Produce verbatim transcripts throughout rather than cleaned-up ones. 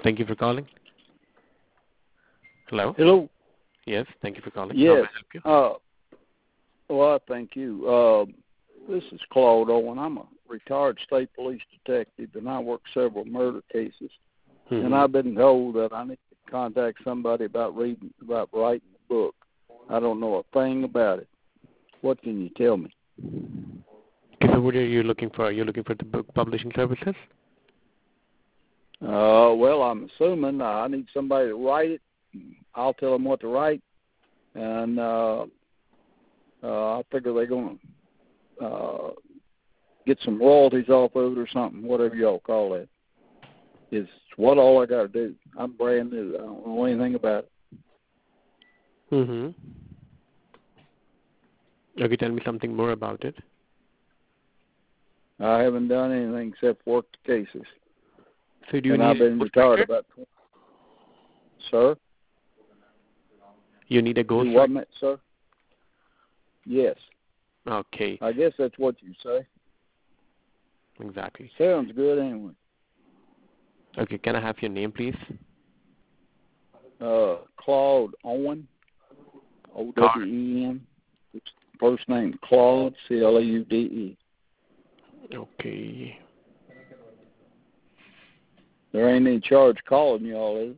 Thank you for calling. Hello? Hello? Yes, thank you for calling. How may Yes. I help you? Uh, well, thank you. Uh, this is Claude Owen. I'm a retired state police detective, and I work several murder cases. Mm-hmm. And I've been told that I need to contact somebody about reading, about writing a book. I don't know a thing about it. What can you tell me? Okay, so what are you looking for? Are you looking for the book publishing services? Uh, well, I'm assuming uh, I need somebody to write it. I'll tell them what to write, and uh, uh, I figure they're going to uh, get some royalties off of it or something, whatever y'all call it. It's what all I got to do. I'm brand new. I don't know anything about it. Mm-hmm. Okay, tell me something more about it. I haven't done anything except work the cases. So do you and need I've been a retired ghostwriter? about twenty. Sir? You need a Do what, ghostwriter? ma- sir? Yes. Okay, I guess that's what you say. exactly. Sounds good anyway. Okay, can I have your name, please? Uh, Claude Owen, O W E N. First name Claude, C L A U D E. Okay. There ain't any charge calling y'all, is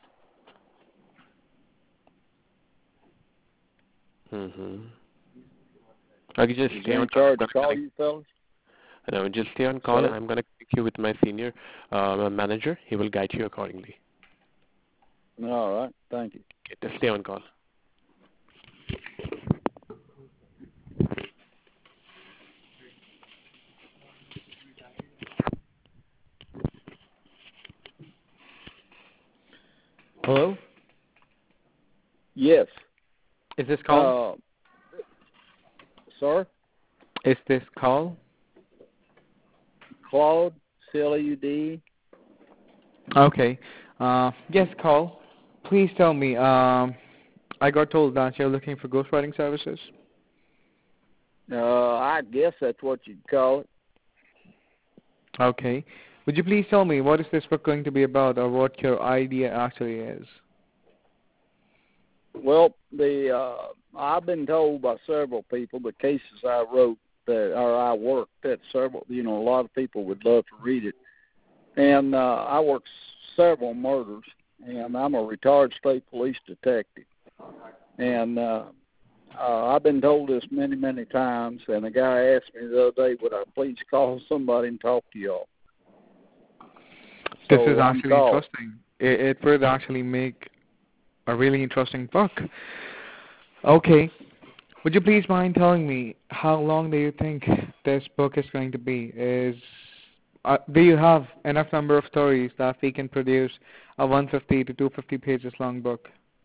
it? Mm-hmm. Okay, just Is stay there on any call. I'm charge gonna call connect. you fellas? No, just stay on call. Sir? I'm going to connect you with my senior uh, manager. He will guide you accordingly. All right. Thank you. Okay, just stay on call. Hello? Yes. Is this call? Uh, sir? Is this call? Claude, C L A U D E. Okay. Uh, yes, call. Please tell me, um, I got told that you're looking for ghostwriting services. Uh, I guess that's what you'd call it. Okay. Would you please tell me what is this book going to be about, or what your idea actually is? Well, the uh, I've been told by several people the cases I wrote that or I worked that several you know a lot of people would love to read it, and uh, I worked several murders, and I'm a retired state police detective, and uh, uh, I've been told this many many times, and a guy asked me the other day, would I please call somebody and talk to y'all? This So is I'm actually called. interesting. It, it would actually make a really interesting book. Okay. Would you please mind telling me how long do you think this book is going to be? Is uh, do you have enough number of stories that we can produce a one hundred fifty to two hundred fifty pages long book?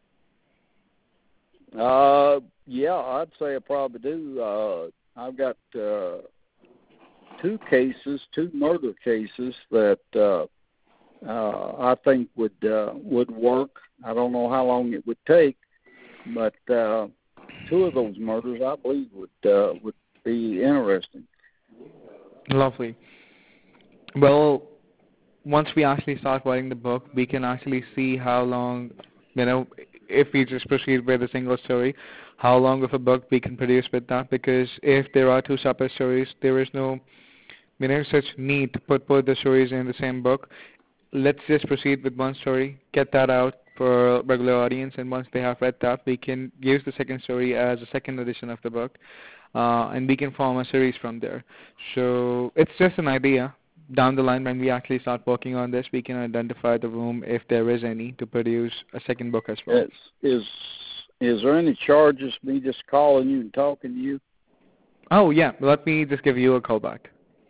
Uh, yeah, I'd say I probably do. Uh, I've got uh, two cases, two murder cases that uh, uh, I think would uh, would work. I don't know how long it would take, but uh, two of those murders I believe would uh, would be interesting. Lovely. Well, once we actually start writing the book, we can actually see how long, you know, if we just proceed with a single story, how long of a book we can produce with that. Because if there are two separate stories, there is no, you know, such need to put both the stories in the same book. Let's just proceed with one story, get that out for regular audience, and once they have read that, we can use the second story as a second edition of the book, uh, and we can form a series from there. So it's just an idea. Down the line, when we actually start working on this, we can identify the room, if there is any, to produce a second book as well. Is is is there any charges me just calling you and talking to you? Oh yeah, let me just give you a call back.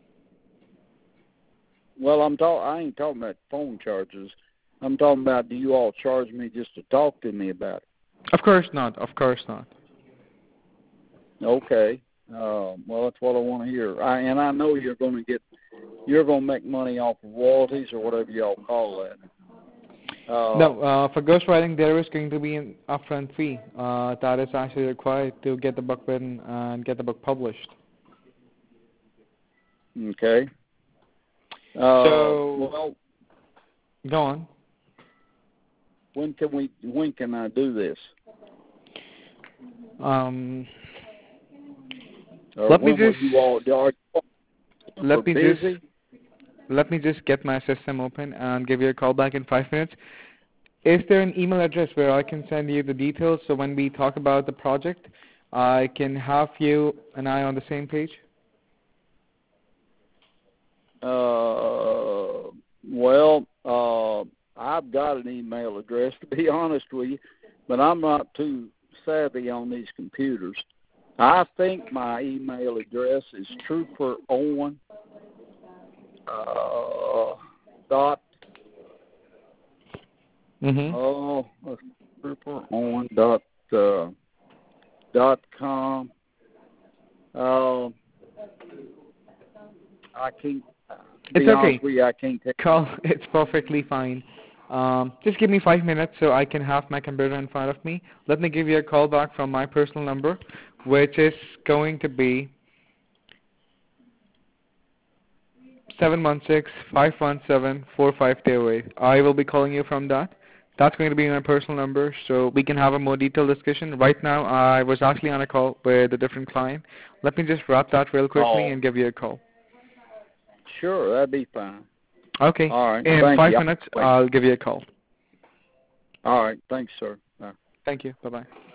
Well, I'm talk. I ain't talking about phone charges. I'm talking about, do you all charge me just to talk to me about it? Of course not. Of course not. Okay. Uh, well, that's what I want to hear. I, and I know you're going to get, you're going to make money off of royalties or whatever y'all call that. Uh, No, uh, for ghostwriting, there is going to be an upfront fee uh, that is actually required to get the book written and get the book published. Okay. Uh, So, well, go on. when can we? When can I do this? Um, Or let me when will just you all, are you let me busy? just let me just get my system open and give you a call back in five minutes. Is there an email address where I can send you the details so when we talk about the project, I can have you and I on the same page? Uh, well, uh, I've got an email address, to be honest with you, but I'm not too savvy on these computers. I think my email address is Trooper Owen uh, dot Mm-hmm. oh Trooper Owen dot uh, dot com. Uh, I can't. To It's be okay. honest with you, I can't take. Call. It's perfectly fine. Um, just give me five minutes so I can have my computer in front of me. Let me give you a call back from my personal number, which is going to be seven one six, five one seven, four five zero eight. I will be calling you from that. That's going to be my personal number, so we can have a more detailed discussion. Right now, I was actually on a call with a different client. Let me just wrap that real quickly Oh, and give you a call. sure, that'd be fine. Okay. All right. In Thank five you. minutes, Wait. I'll give you a call. All right. Thanks, sir. Bye. Thank you. Bye-bye.